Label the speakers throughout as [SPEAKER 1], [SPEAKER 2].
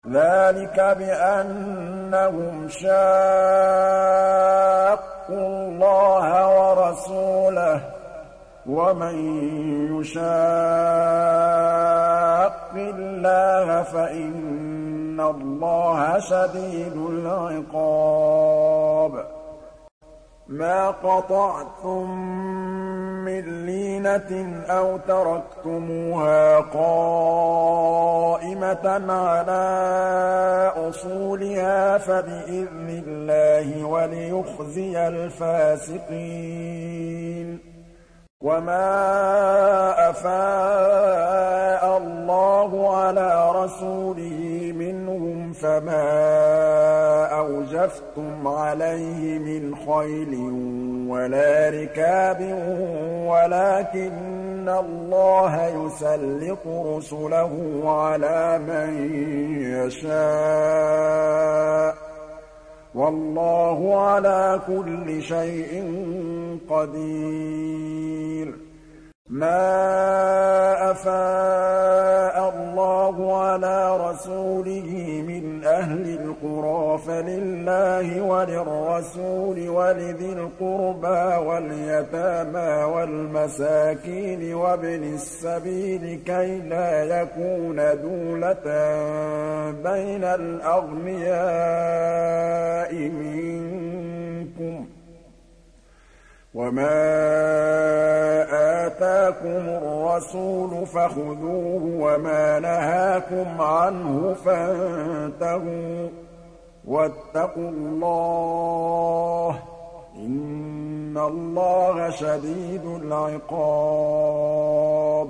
[SPEAKER 1] ذَٰلِكَ بِأَنَّهُمْ شَاقُّوا اللَّهَ وَرَسُولَهُ ۖ وَمَن يُشَاقِّ اللَّهَ فَإِنَّ اللَّهَ شَدِيدُ الْعِقَابِ مَا قَطَعْتُم مِّن لِّينَةٍ أَوْ تَرَكْتُمُوهَا قَائِمَةً عَلَىٰ أُصُولِهَا فَبِإِذْنِ اللَّهِ وَلِيُخْزِيَ الْفَاسِقِينَ وَمَا أَفَاءَ اللَّهُ عَلَىٰ رَسُولِهِ مِنْهُمْ فَمَا أَوْجَفْتُمْ عَلَيْهِ مِنْ خَيْلٍ وَلَا رِكَابٍ وَلَٰكِنَّ اللَّهَ يُسَلِّطُ رُسُلَهُ عَلَىٰ مَن يَشَاءُ ۚ وَاللَّهُ عَلَىٰ كُلِّ شَيْءٍ قَدِيرٌ مَا أَفَاءَ اللَّهُ عَلَىٰ رَسُولِهِ مِنْ أَهْلِ الْقُرَىٰ فَلِلَّهِ وَلِلرَّسُولِ وَلِذِي الْقُرْبَىٰ وَالْيَتَامَىٰ وَالْمَسَاكِينِ وَابْنِ السَّبِيلِ كَيْ لَا يَكُونَ دُولَةً بَيْنَ الْأَغْنِيَاءِ مِنكُمْ ۚ وَمَا آتَاكُمُ الرَّسُولُ فَخُذُوهُ وَمَا نَهَاكُمْ عَنْهُ فَانتَهُوا ۚ وَاتَّقُوا اللَّهَ ۖ إِنَّ اللَّهَ شَدِيدُ الْعِقَابِ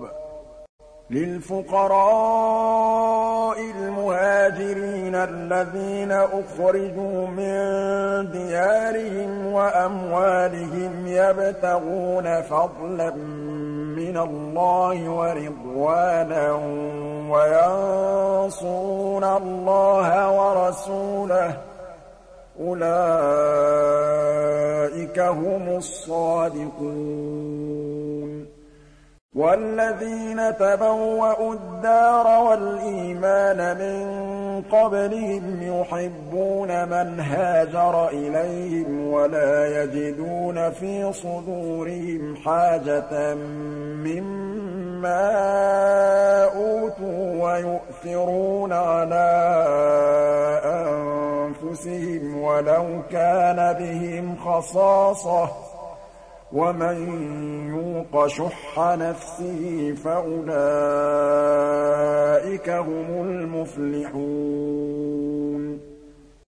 [SPEAKER 1] لِلْفُقَرَاءِ الْمُهَاجِرِينَ الَّذِينَ أُخْرِجُوا مِن دِيَارِهِمْ وَأَمْوَالِهِمْ يَبْتَغُونَ فَضْلًا مِّنَ اللَّهِ وَرِضْوَانًا وَيَنصُرُونَ اللَّهَ وَرَسُولَهُ ۚ أُولَٰئِكَ هُمُ الصَّادِقُونَ وَالَّذِينَ تَبَوَّءُوا الدَّارَ وَالْإِيمَانَ مِن قَبْلِهِمْ يُحِبُّونَ مَنْ هَاجَرَ إِلَيْهِمْ وَلَا يَجِدُونَ فِي صُدُورِهِمْ حَاجَةً مِّمَّا أُوتُوا وَيُؤْثِرُونَ عَلَىٰ أَنفُسِهِمْ وَلَوْ كَانَ بِهِمْ خَصَاصَةٌ ۚ وَمَن يُوقَ شُحَّ نَفْسِهِ فَأُولَٰئِكَ هُمُ الْمُفْلِحُونَ